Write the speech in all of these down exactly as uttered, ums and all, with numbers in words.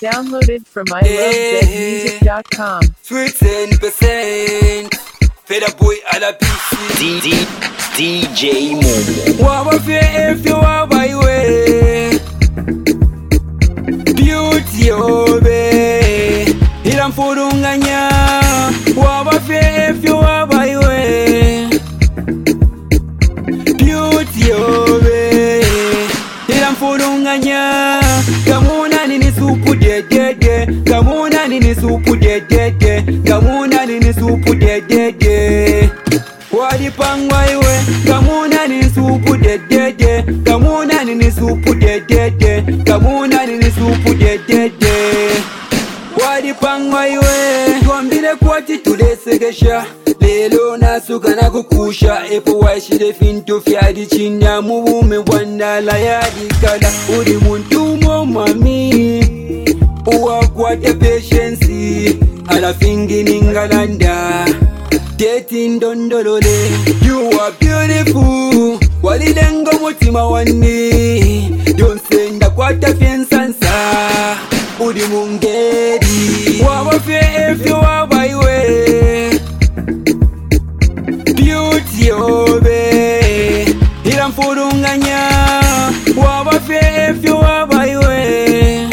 Downloaded from I love zed music dot com. Sweet ten percent. Feda boy à la P C. D D D J Momo. Wawa fe if you are by way. Beauty obe. Ilam furunganya. Wawa fe if you are by way. Beauty obe. Ilam furunganya. Gamuna nini supu de de de. Gamuna nini supu de de de. Gamuna nini supu de de de. Wadi pangwa iwe. Gamuna nini supu de de de. Gamuna nini supu de de de. Gamuna nini supu de de de. Wadi pangwa iwe. Tuambile kwati tulesegesha. Lelo nasuka na kukusha. Epo waishide fintu fiadi chinya. Mubume wanda la yadi kada. Udi muntu mo mami. Uwa kwa the patience. Ala fingi ningalanda. Dating dondolole. You are beautiful. Walilengo mutima wani. Don't send a quarter fiansansa. Udi mungedi. Wawa fe if you are by way. Beauty obe. Ilam furunganya. Wawa fe if you are by way.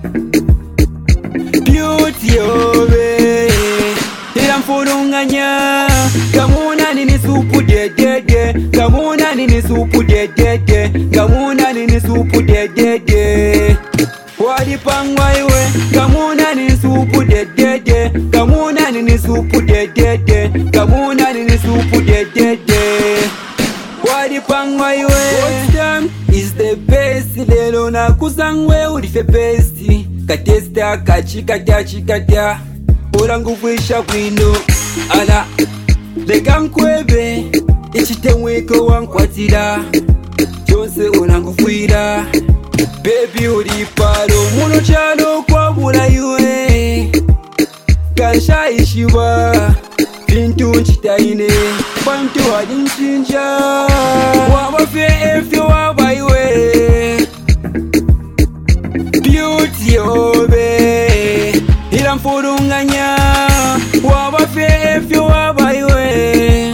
Beauty obe. Ilam furunganya. Gamuna nini supu de de de. Gamuna nini supu de de de. Gamuna nini supu de de de. Wadi pangwa iwe. Gamuna nini supu de de de. Gamuna nini supu de de de. Gamuna nini supu de de de. Wadi pangwa iwe. What time is the best? Lelo na kusangwe udife best. Katesta kachika kachika kachika. Ora ngufisha kwino. Ala leka nkwebe. Ichitemweko wankwatira. Jonse ora ngufira. Baby uri palo. Muno chalo kwa bula iwe. Kansha ishiwa. Pintu nchitaine. Pantu hadi nchinja. Wawa fe if you are by way. Beauty obe. Ilam furunganya. Wawa fe if you are by way.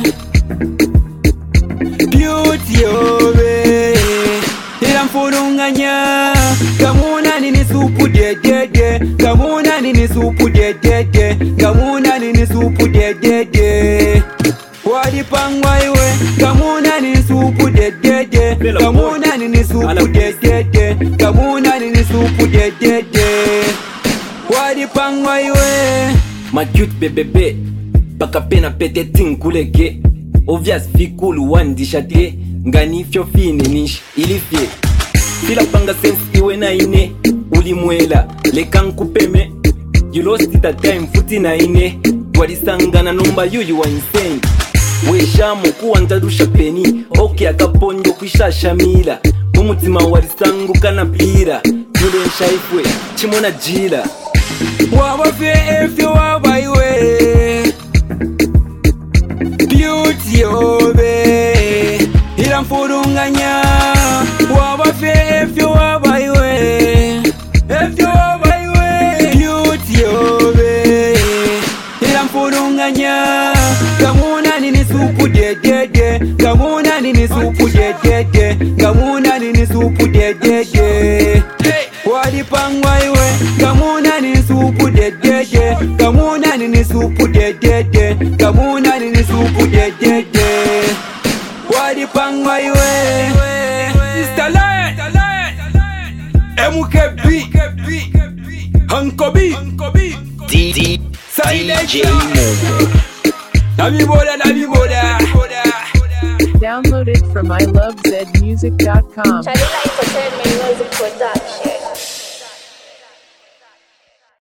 Beauty obe. Ilam furunganya. Gamuna nini supu de de de. Gamuna nini supu de de de. Gamuna nini supu de de de. Wadi pangwa iwe. Gamuna nini supu de de de. Gamuna nini supu de de de. Gamuna nini supu de de de. Wadi pangwa iwe. Ma cute bebebe. Baka pena pete tinkuleke. Obvious fikulu wandi shate. Ngani fyo fine nish ilifye. Fila panga sense iwe na ine. Ulimwela leka nkupeme. You lost it at time futi na ine. Wadisangana numba you you are insane. Weshamu kuwa ntadusha peni. Oke akaponjo kwisha shamila. Mumutima wadisangu kana pira. Yule nshaifwe chimona jila. Wawa fe if you are by way. Beauty obe. Ilam furunganya. Wawa fe if you are by way. If you are by way. Beauty obe. Ilam furunganya. Gamuna nini supu de de de. Gamuna nini supu de de de. Gamuna nini supu de de de. Wadi pangwa iwe. Gamuna nini supu de de de. Gamuna nini supu de de de. Gamuna nini supu de de de. Wadi pangwa iwe. Sister Lion M K B Hanko B D D D J Momo. Nabi boda, nabi boda. Downloaded from I love zed music dot com. Chalila Entertainment Music Production.